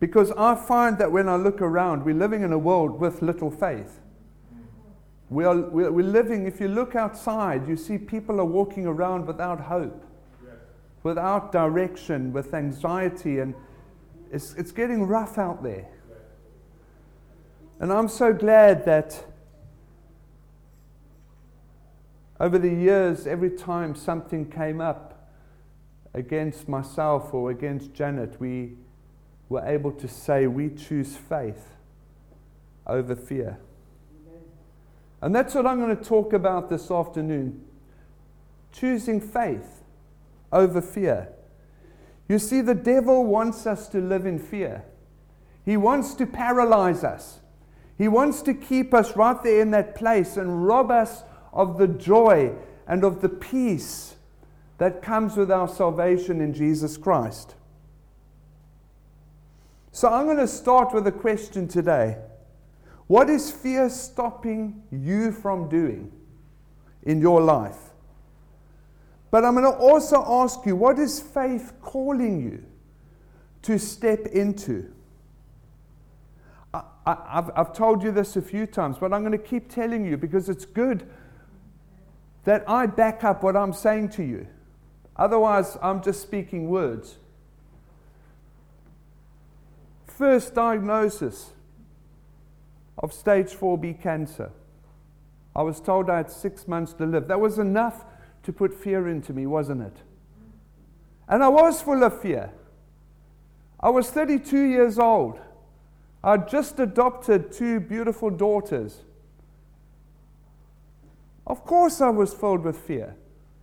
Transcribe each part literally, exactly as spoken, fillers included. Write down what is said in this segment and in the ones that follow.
Because I find that when I look around, we're living in a world with little faith. We are, we're living, if you look outside, you see people are walking around without hope, yes. without direction, with anxiety, and it's, it's getting rough out there. Yes. And I'm so glad that over the years, every time something came up against myself or against Janet, we were able to say, we choose faith over fear. And that's what I'm going to talk about this afternoon. Choosing faith over fear. You see, the devil wants us to live in fear. He wants to paralyze us. He wants to keep us right there in that place and rob us of the joy and of the peace that comes with our salvation in Jesus Christ. So I'm going to start with a question today. What is fear stopping you from doing in your life? But I'm going to also ask you, what is faith calling you to step into? I, I, I've, I've told you this a few times, but I'm going to keep telling you because it's good that I back up what I'm saying to you. Otherwise, I'm just speaking words. First diagnosis of stage four B cancer. I was told I had six months to live. That was enough to put fear into me, wasn't it? And I was full of fear. I was thirty-two years old. I'd just adopted two beautiful daughters. Of course I was filled with fear.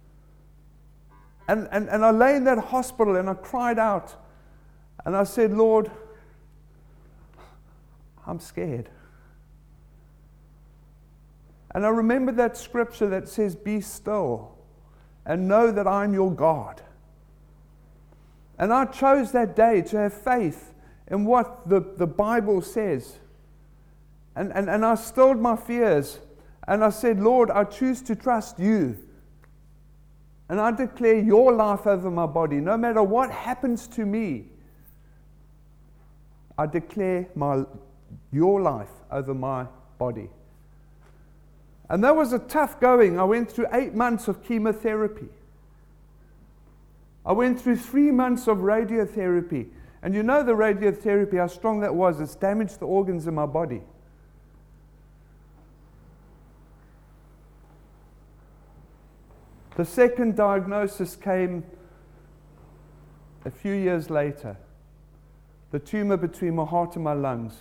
And, and, and I lay in that hospital and I cried out. And I said, Lord, I'm scared. And I remember that scripture that says, be still and know that I'm your God. And I chose that day to have faith in what the, the Bible says. And, and, and I stilled my fears. And I said, Lord, I choose to trust you. And I declare your life over my body. No matter what happens to me, I declare my, your life over my body. And that was a tough going. I went through eight months of chemotherapy. I went through three months of radiotherapy. And you know the radiotherapy, how strong that was. It's damaged the organs in my body. The second diagnosis came a few years later. The tumor between my heart and my lungs.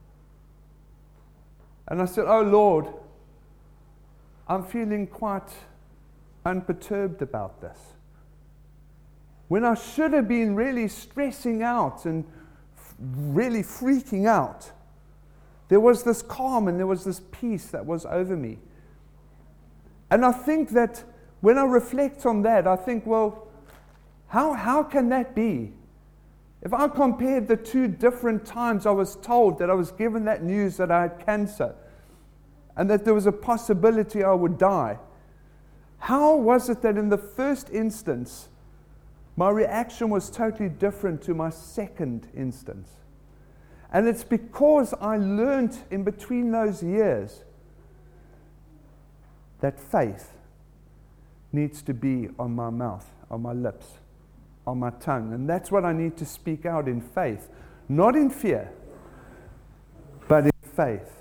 And I said, oh Lord, I'm feeling quite unperturbed about this. When I should have been really stressing out and f- really freaking out, there was this calm and there was this peace that was over me. And I think that when I reflect on that, I think, well, how, how can that be? If I compared the two different times I was told that I was given that news that I had cancer, and that there was a possibility I would die, how was it that in the first instance, my reaction was totally different to my second instance? And it's because I learned in between those years that faith needs to be on my mouth, on my lips, on my tongue. And that's what I need to speak out in faith. Not in fear, but in faith.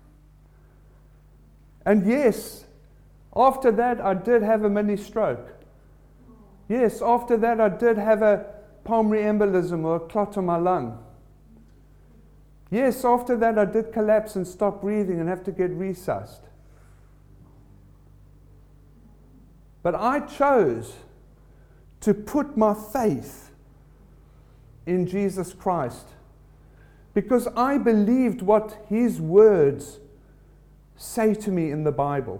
And yes, after that I did have a mini stroke. Yes, after that I did have a pulmonary embolism or a clot on my lung. Yes, after that I did collapse and stop breathing and have to get resuscitated. But I chose to put my faith in Jesus Christ because I believed what His words say to me in the Bible.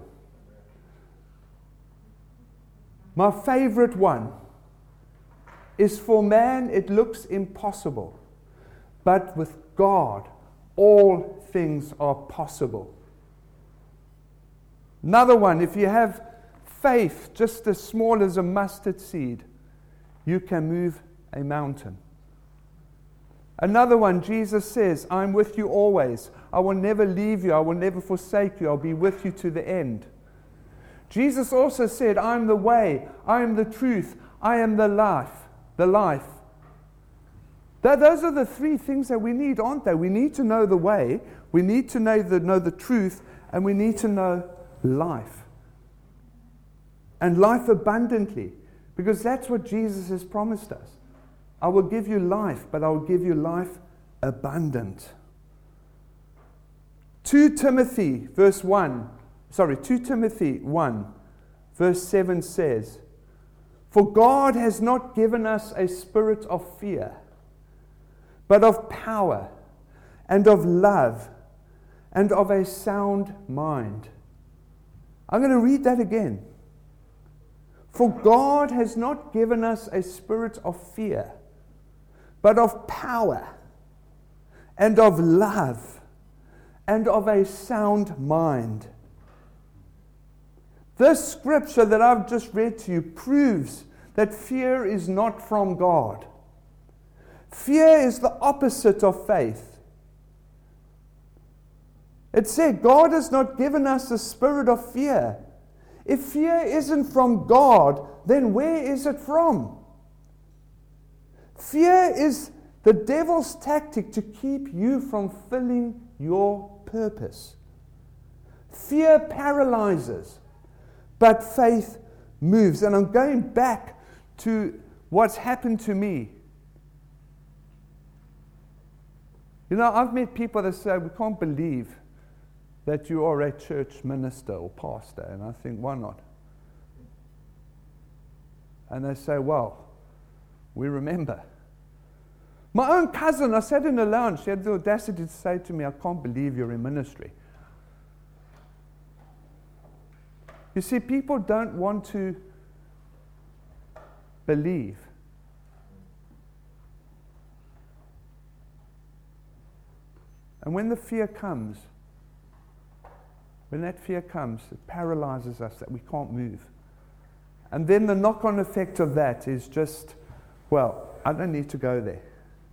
My favorite one is, for man it looks impossible, but with God all things are possible. Another one, if you have faith just as small as a mustard seed, you can move a mountain. Another one, Jesus says, I'm with you always. I will never leave you. I will never forsake you. I'll be with you to the end. Jesus also said, I am the way. I am the truth. I am the life. The life. Th- those are the three things that we need, aren't they? We need to know the way. We need to know the, know the truth. And we need to know life. And life abundantly. Because that's what Jesus has promised us. I will give you life, but I will give you life abundant. Second Timothy, verse one, sorry, Second Timothy one, verse seven says, For God has not given us a spirit of fear, but of power, and of love, and of a sound mind. I'm going to read that again. For God has not given us a spirit of fear, but of power, and of love, and of a sound mind. This scripture that I've just read to you proves that fear is not from God. Fear is the opposite of faith. It said, God has not given us a spirit of fear. If fear isn't from God, then where is it from? Fear is the devil's tactic to keep you from fulfilling your purpose. Fear paralyzes, but faith moves. And I'm going back to what's happened to me. You know, I've met people that say, we can't believe that you are a church minister or pastor. And I think, why not? And they say, well, we remember. My own cousin, I sat in a lounge, she had the audacity to say to me, I can't believe you're in ministry. You see, people don't want to believe. And when the fear comes, when that fear comes, it paralyzes us that we can't move. And then the knock-on effect of that is just, well, I don't need to go there.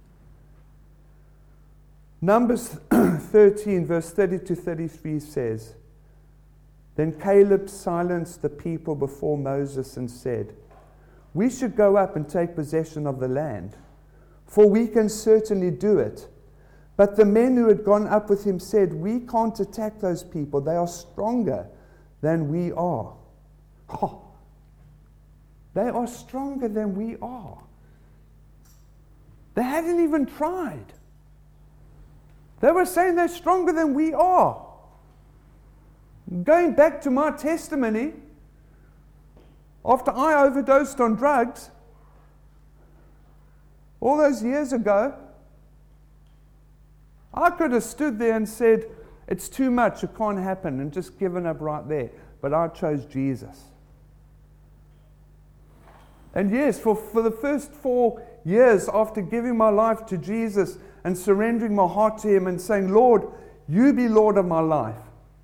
Numbers thirteen, verse thirty to thirty-three says, Then Caleb silenced the people before Moses and said, We should go up and take possession of the land, for we can certainly do it. But the men who had gone up with him said, We can't attack those people. They are stronger than we are. Oh, they are stronger than we are. They hadn't even tried. They were saying they're stronger than we are. Going back to my testimony, after I overdosed on drugs, all those years ago, I could have stood there and said, it's too much, it can't happen, and just given up right there. But I chose Jesus. And yes, for, for the first four years after giving my life to Jesus and surrendering my heart to Him and saying, Lord, you be Lord of my life.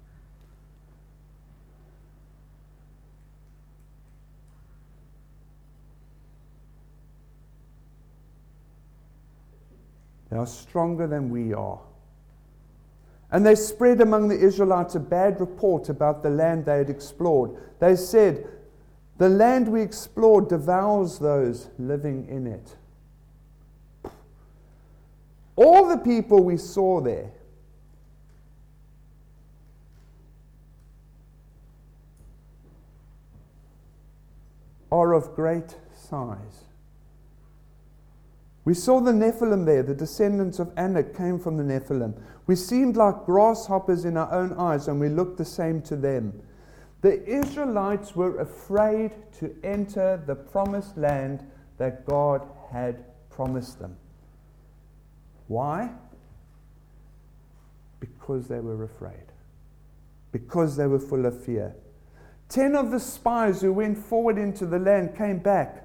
They are stronger than we are. And they spread among the Israelites a bad report about the land they had explored. They said, the land we explored devours those living in it. All the people we saw there are of great size. We saw the Nephilim there. The descendants of Anak came from the Nephilim. We seemed like grasshoppers in our own eyes, and we looked the same to them. The Israelites were afraid to enter the promised land that God had promised them. Why? Because they were afraid. Because they were full of fear. Ten of the spies who went forward into the land came back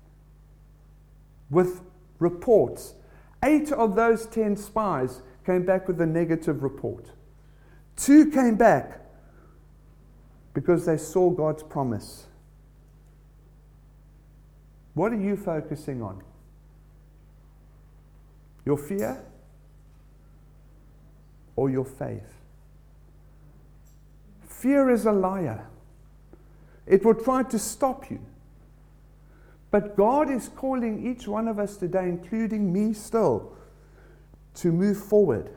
with reports. Eight of those ten spies came back with a negative report. Two came back because they saw God's promise. What are you focusing on? Your fear or your faith? Fear is a liar. It will try to stop you. But God is calling each one of us today, including me still, to move forward.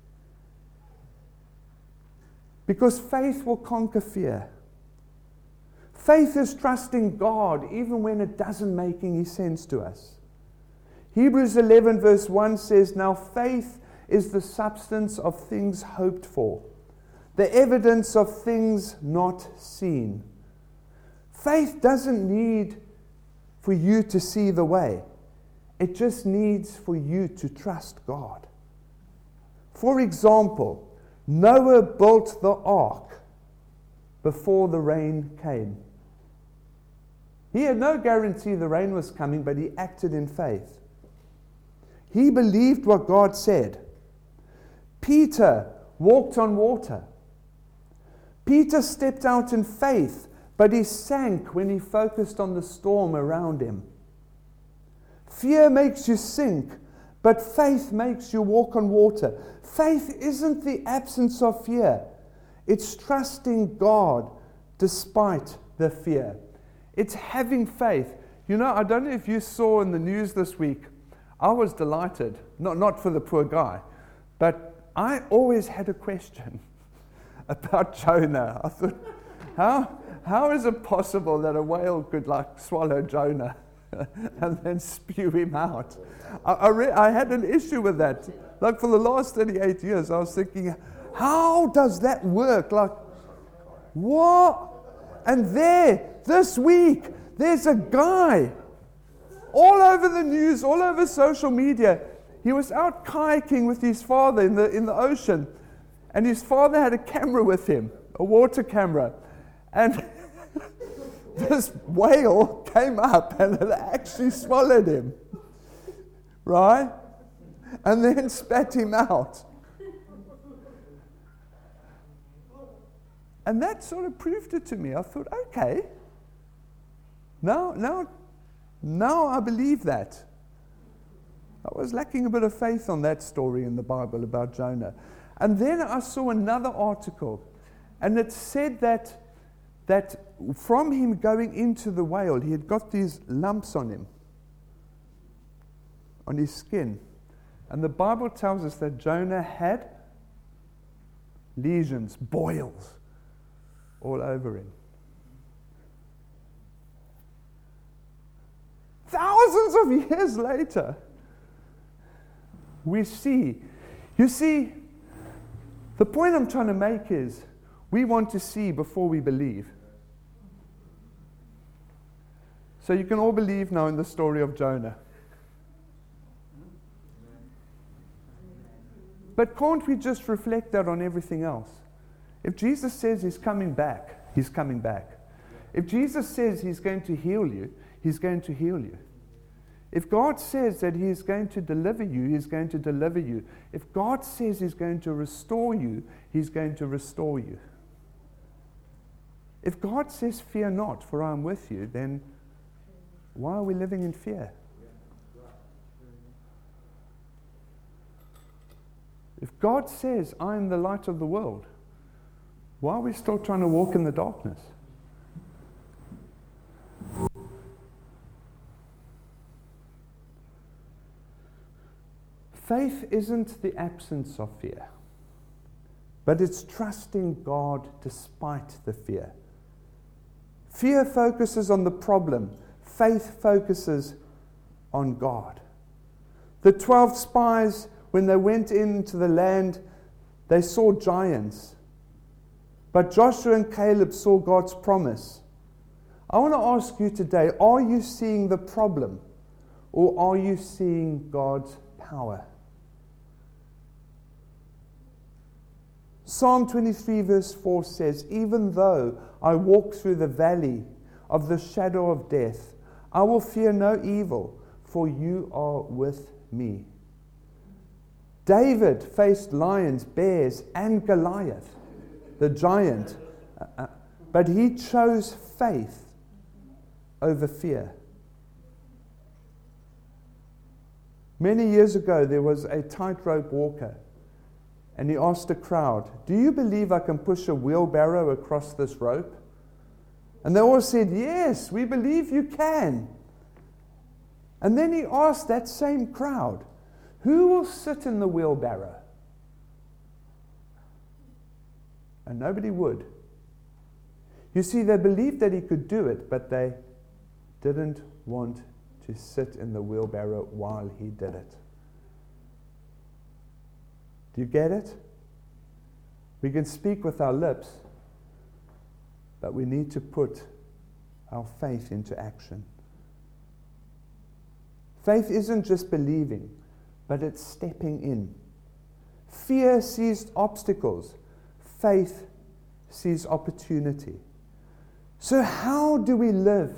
Because faith will conquer fear. Faith is trusting God even when it doesn't make any sense to us. Hebrews eleven verse one says, "Now faith is the substance of things hoped for, the evidence of things not seen." Faith doesn't need for you to see the way. It just needs for you to trust God. For example, Noah built the ark before the rain came. He had no guarantee the rain was coming, but he acted in faith. He believed what God said. Peter walked on water. Peter stepped out in faith, but he sank when he focused on the storm around him. Fear makes you sink, but faith makes you walk on water. Faith isn't the absence of fear. It's trusting God despite the fear. It's having faith. You know, I don't know if you saw in the news this week, I was delighted, not, not for the poor guy, but I always had a question about Jonah. I thought, how, how is it possible that a whale could like swallow Jonah and then spew him out? I, I, re- I had an issue with that. Like for the last thirty-eight years, I was thinking, how does that work? Like, what? And there, this week, there's a guy all over the news, all over social media. He was out kayaking with his father in the in the ocean, and his father had a camera with him, a water camera, and this whale came up and it actually swallowed him, right? And then spat him out. And that sort of proved it to me. I thought, okay, now, now, now I believe that. I was lacking a bit of faith on that story in the Bible about Jonah. And then I saw another article, and it said that, that from him going into the whale, he had got these lumps on him, on his skin. And the Bible tells us that Jonah had lesions, boils, all over him. Thousands of years later, we see. You see, the point I'm trying to make is we want to see before we believe. So you can all believe now in the story of Jonah. But can't we just reflect that on everything else? If Jesus says he's coming back, he's coming back. If Jesus says he's going to heal you, he's going to heal you. If God says that he is going to deliver you, he's going to deliver you. If God says he's going to restore you, he's going to restore you. If God says, fear not, for I am with you, then why are we living in fear? If God says, I am the light of the world, why are we still trying to walk in the darkness? Faith isn't the absence of fear, but it's trusting God despite the fear. Fear focuses on the problem. Faith focuses on God. The twelve spies, when they went into the land, they saw giants. But Joshua and Caleb saw God's promise. I want to ask you today, are you seeing the problem, or are you seeing God's power? Psalm twenty-three verse four says, even though I walk through the valley of the shadow of death, I will fear no evil, for you are with me. David faced lions, bears, and Goliath, the giant, uh, but he chose faith over fear. Many years ago, there was a tightrope walker, and he asked a crowd, "Do you believe I can push a wheelbarrow across this rope?" And they all said, "Yes, we believe you can." And then he asked that same crowd, "Who will sit in the wheelbarrow?" And nobody would. You see, they believed that he could do it, but they didn't want to sit in the wheelbarrow while he did it. Do you get it? We can speak with our lips, but we need to put our faith into action. Faith isn't just believing, but it's stepping in. Fear sees obstacles. Faith sees opportunity. So how do we live?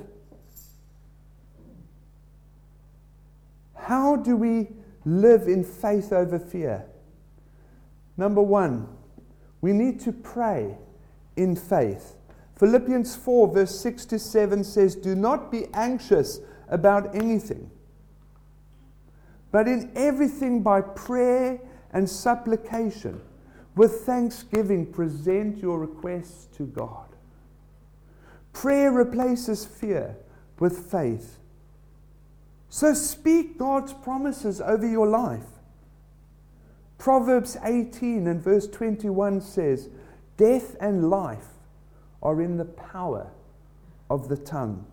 How do we live in faith over fear? Number one, we need to pray in faith. Philippians four verse six to seven says, "Do not be anxious about anything, but in everything by prayer and supplication, with thanksgiving present your requests to God." Prayer replaces fear with faith. So speak God's promises over your life. Proverbs eighteen and verse twenty-one says, "Death and life are in the power of the tongue."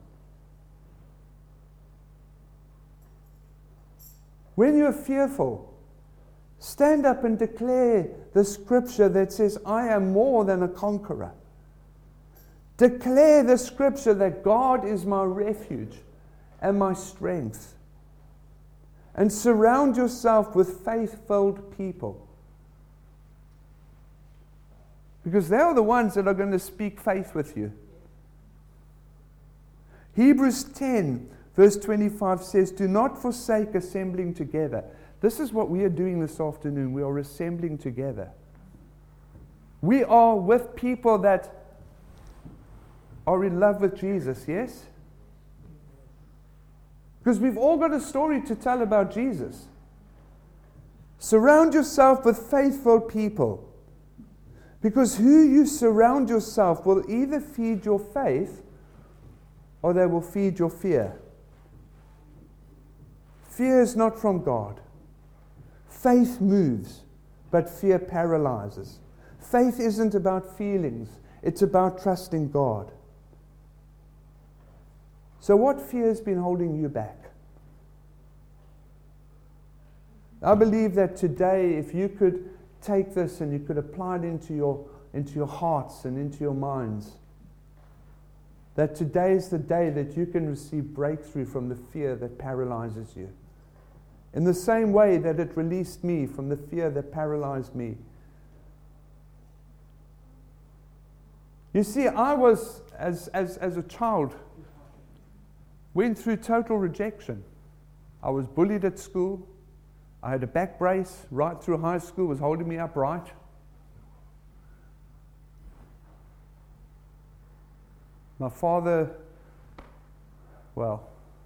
When you're fearful, stand up and declare the scripture that says, "I am more than a conqueror." Declare the scripture that God is my refuge and my strength. And surround yourself with faith-filled people, because they are the ones that are going to speak faith with you. Hebrews ten verse twenty-five says, "Do not forsake assembling together." This is what we are doing this afternoon. We are assembling together. We are with people that are in love with Jesus, yes? Because we've all got a story to tell about Jesus. Surround yourself with faithful people, because who you surround yourself will either feed your faith or they will feed your fear. Fear is not from God. Faith moves, but fear paralyzes. Faith isn't about feelings, it's about trusting God. So what fear has been holding you back? I believe that today, if you could take this and you could apply it into your, into your hearts and into your minds, that today is the day that you can receive breakthrough from the fear that paralyzes you. In the same way that it released me from the fear that paralyzed me. You see, I was, as, as, as a child, went through total rejection. I was bullied at school. I had a back brace right through high school, was holding me upright. My father, well,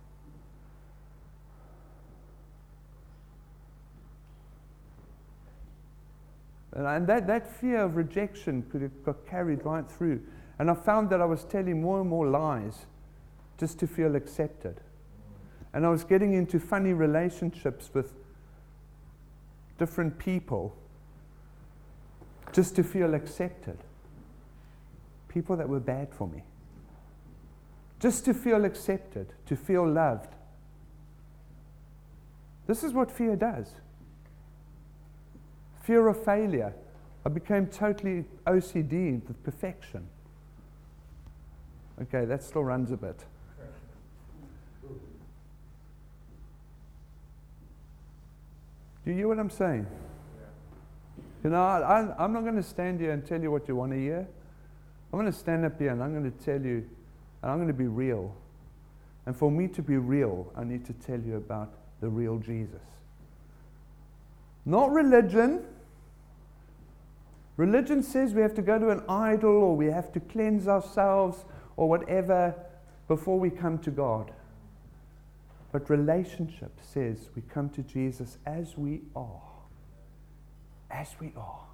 and that, that fear of rejection could have got carried right through. And I found that I was telling more and more lies just to feel accepted. And I was getting into funny relationships with different people just to feel accepted. People that were bad for me. Just to feel accepted, to feel loved. This is what fear does. Fear of failure. I became totally O C D with perfection. Okay, that still runs a bit. Do you hear what I'm saying? You know, I, I, I'm not going to stand here and tell you what you want to hear. I'm going to stand up here and I'm going to tell you, and I'm going to be real. And for me to be real, I need to tell you about the real Jesus. Not religion. Religion says we have to go to an idol or we have to cleanse ourselves or whatever before we come to God. But relationship says we come to Jesus as we are. As we are.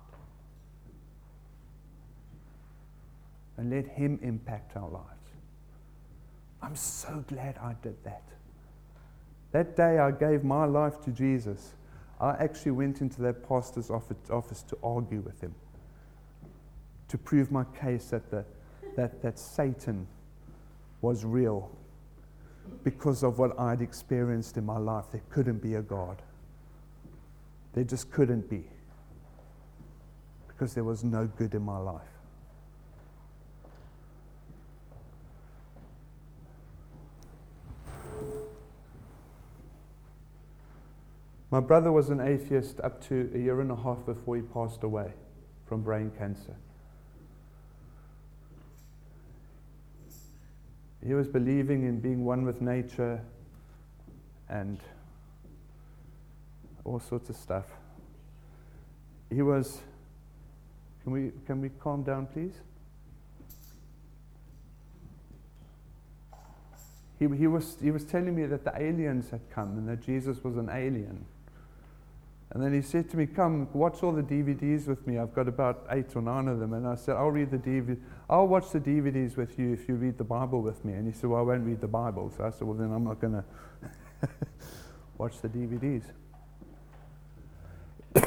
And let Him impact our lives. I'm so glad I did that. That day I gave my life to Jesus, I actually went into that pastor's office to argue with him, to prove my case that, the, that, that Satan was real. Because of what I'd experienced in my life, there couldn't be a God. There just couldn't be. Because there was no good in my life. My brother was an atheist up to a year and a half before he passed away from brain cancer. He was believing in being one with nature and all sorts of stuff. He was, can we, can we calm down, please? He, he, was, he was telling me that the aliens had come and that Jesus was an alien. And then he said to me, come, watch all the D V Ds with me. I've got about eight or nine of them. And I said, I'll read the D V D. I'll watch the D V Ds with you if you read the Bible with me. And he said, well, I won't read the Bible. So I said, well, then I'm not going to watch the D V Ds.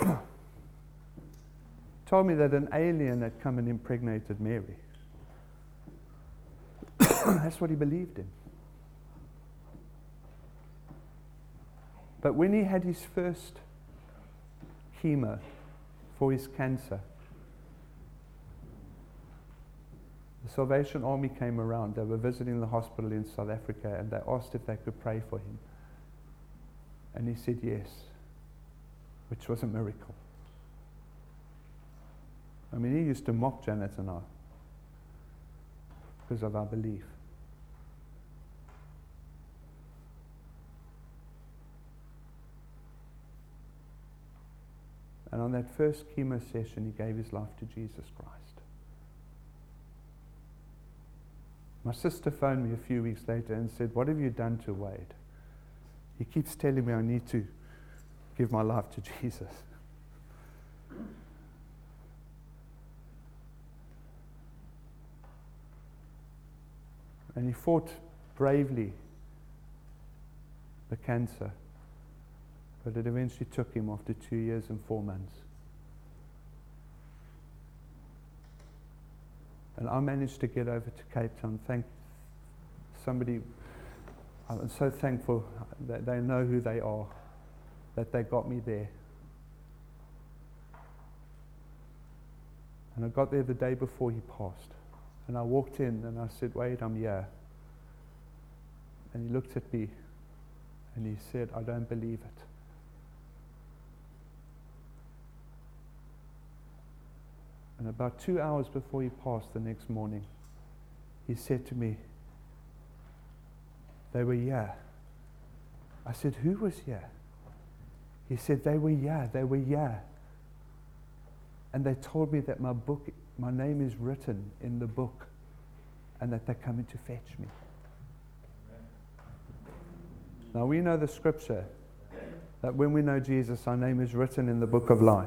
Told me that an alien had come and impregnated Mary. That's what he believed in. But when he had his first chemo for his cancer, the Salvation Army came around. They were visiting the hospital in South Africa and they asked if they could pray for him. And he said yes, which was a miracle. I mean, he used to mock Janet and I because of our belief. And on that first chemo session, he gave his life to Jesus Christ. My sister phoned me a few weeks later and said, what have you done to Wade? He keeps telling me I need to give my life to Jesus. And he fought bravely the cancer. But it eventually took him after two years and four months. And I managed to get over to Cape Town. Thank somebody, I'm so thankful that they know who they are, that they got me there. And I got there the day before he passed. And I walked in and I said, Wade, I'm here. And he looked at me and he said, I don't believe it. And about two hours before he passed the next morning, he said to me, they were here. I said, who was here? He said, they were here, they were here. And they told me that my book, my name is written in the book, and that they're coming to fetch me. Now we know the scripture, that when we know Jesus, our name is written in the book of life.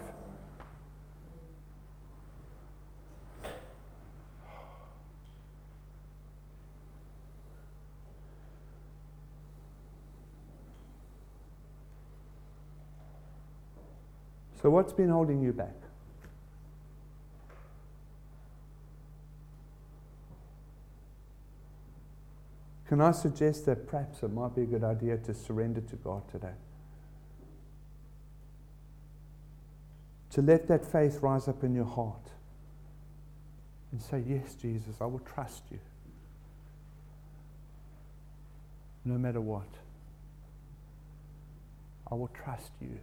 So what's been holding you back? Can I suggest that perhaps it might be a good idea to surrender to God today? To let that faith rise up in your heart and say, yes, Jesus, I will trust you. No matter what. I will trust you.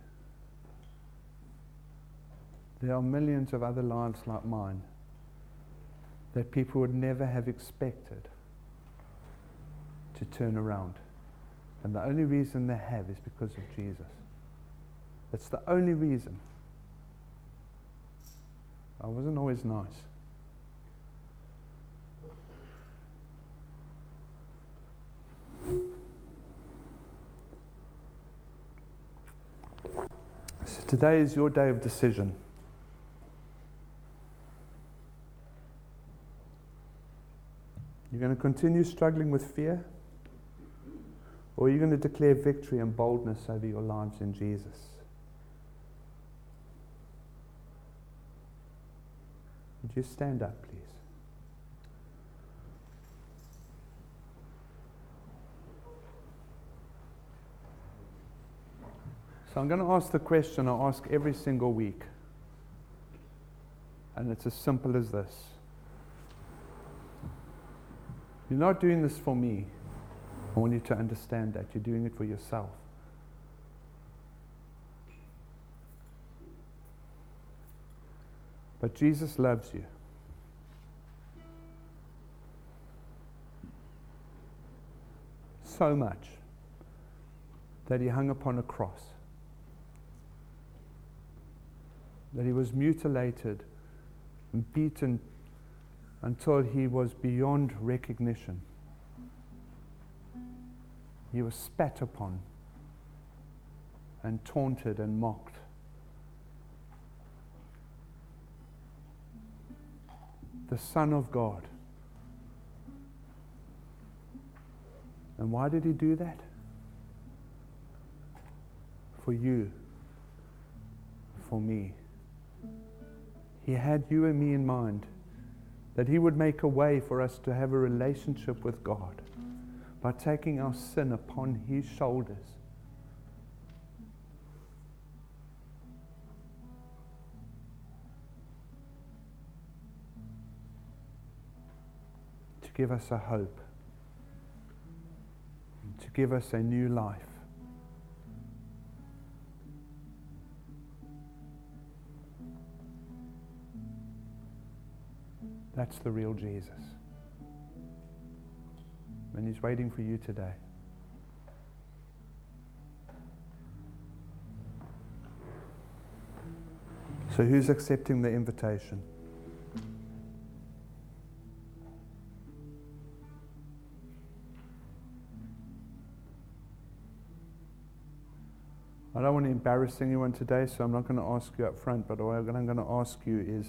There are millions of other lives like mine that people would never have expected to turn around. And the only reason they have is because of Jesus. That's the only reason. I wasn't always nice. Today is your day of decision. You're going to continue struggling with fear, or you're going to declare victory and boldness over your lives in Jesus. Would you stand up, please? So I'm going to ask the question I ask every single week. And it's as simple as this. You're not doing this for me. I want you to understand that. You're doing it for yourself. But Jesus loves you. So much that he hung upon a cross. That he was mutilated and beaten until he was beyond recognition. He was spat upon and taunted and mocked. The Son of God. And why did he do that? For you. For me. He had you and me in mind, that he would make a way for us to have a relationship with God by taking our sin upon his shoulders. To give us a hope, to give us a new life. That's the real Jesus. And he's waiting for you today. So who's accepting the invitation? I don't want to embarrass anyone today, so I'm not going to ask you up front, but what I'm going to ask you is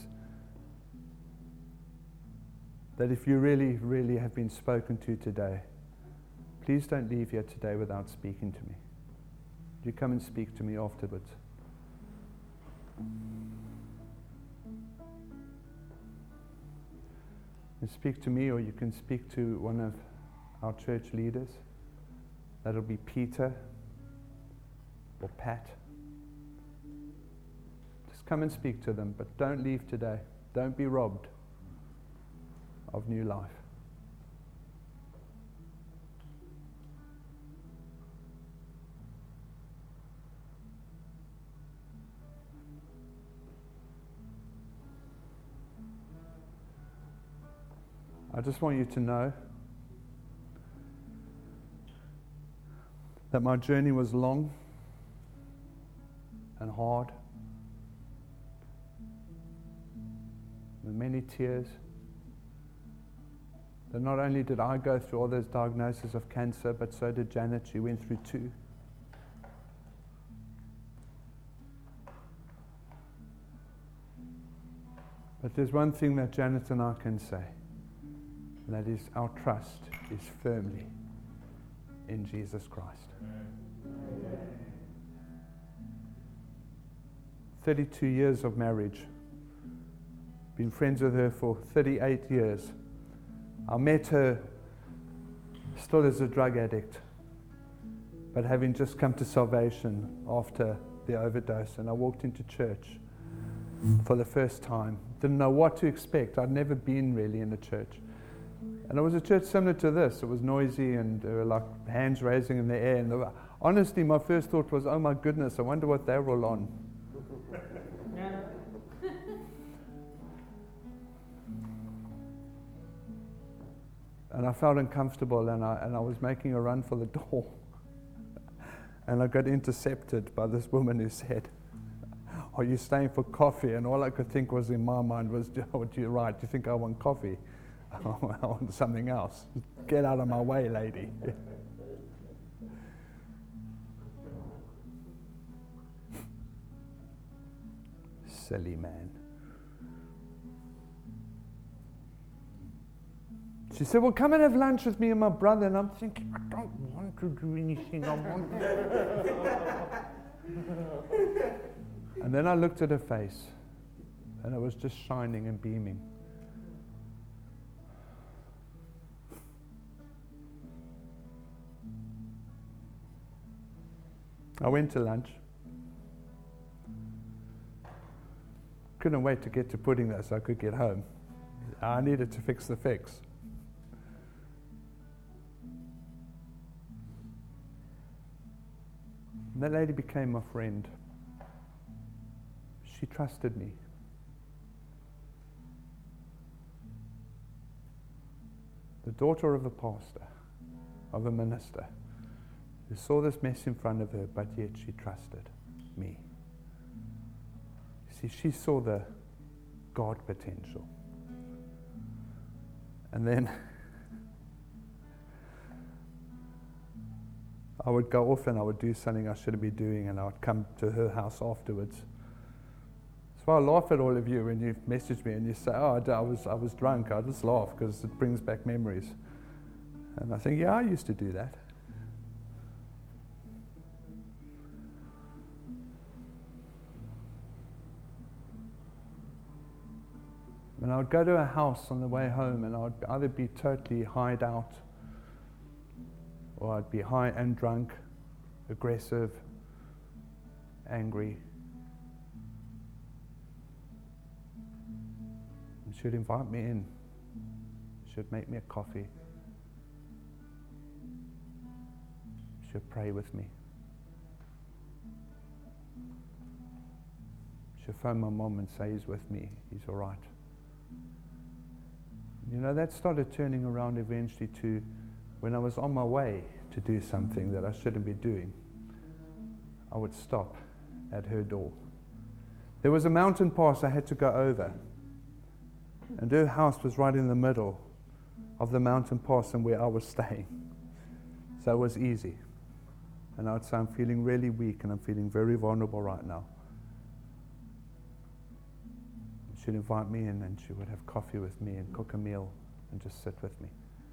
that if you really, really have been spoken to today, please don't leave here today without speaking to me. You come and speak to me afterwards. You speak to me, or you can speak to one of our church leaders. That'll be Peter or Pat. Just come and speak to them, but don't leave today. Don't be robbed of new life. I just want you to know that my journey was long and hard, with many tears. That not only did I go through all those diagnoses of cancer, but so did Janet. She went through two. But there's one thing that Janet and I can say, and that is our trust is firmly in Jesus Christ. Amen. thirty-two years of marriage. Been friends with her for thirty-eight years. I met her still as a drug addict, but having just come to salvation after the overdose, and I walked into church for the first time. Didn't know what to expect. I'd never been really in a church. And it was a church similar to this. It was noisy, and there were like hands raising in the air. And were, honestly, my first thought was, oh my goodness, I wonder what they were all on. And I felt uncomfortable, and I, and I was making a run for the door. And I got intercepted by this woman who said, are you staying for coffee? And all I could think was in my mind was, oh, you're right, you think I want coffee? I want something else. Get out of my way, lady. silly man. She said, well, come and have lunch with me and my brother. And I'm thinking, I don't want to do anything. I want And then I looked at her face, and it was just shining and beaming. I went to lunch. Couldn't wait to get to putting that so I could get home. I needed to fix the fix. And that lady became my friend. She trusted me. The daughter of a pastor, of a minister, who saw this mess in front of her, but yet she trusted me. See, she saw the God potential. And then I would go off and I would do something I shouldn't be doing, and I would come to her house afterwards. So I laugh at all of you when you message me and you say, oh, I was, I was drunk. I just laugh because it brings back memories. And I think, yeah, I used to do that. And I would go to a house on the way home, and I would either be totally hide out, or I'd be high and drunk, aggressive, angry. And she'd invite me in. She'd make me a coffee. She'd pray with me. She'd phone my mom and say, he's with me, he's all right. You know, that started turning around eventually to when I was on my way to do something that I shouldn't be doing. I would stop at her door. There was a mountain pass I had to go over, and her house was right in the middle of the mountain pass and where I was staying. So it was easy. And I would say, I'm feeling really weak and I'm feeling very vulnerable right now. She'd invite me in and she would have coffee with me and cook a meal and just sit with me.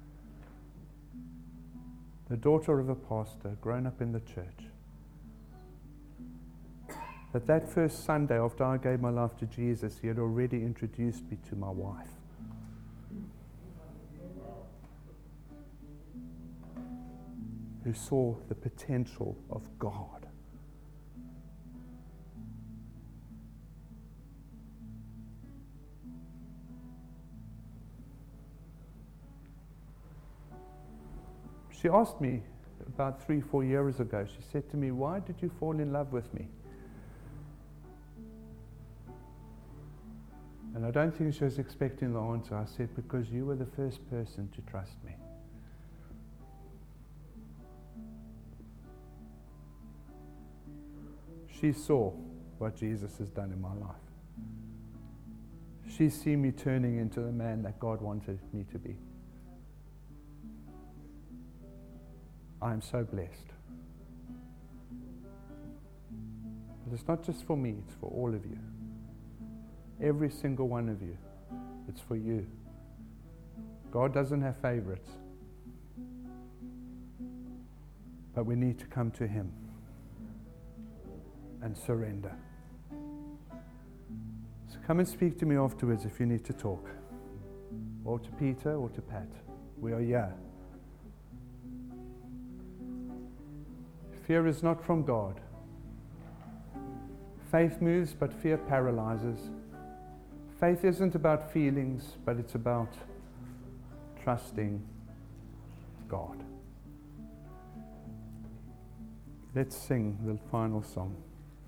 The daughter of a pastor, grown up in the church. But that first Sunday after I gave my life to Jesus, he had already introduced me to my wife. Who saw the potential of God. She asked me about three, four years ago, she said to me, why did you fall in love with me? And I don't think she was expecting the answer. I said, because you were the first person to trust me. She saw what Jesus has done in my life. She's seen me turning into the man that God wanted me to be. I am so blessed. But it's not just for me, it's for all of you. Every single one of you. It's for you. God doesn't have favorites. But we need to come to him and surrender. So come and speak to me afterwards if you need to talk. Or to Peter or to Pat. We are here. Fear is not from God. Faith moves, but fear paralyzes. Faith isn't about feelings, but it's about trusting God. Let's sing the final song.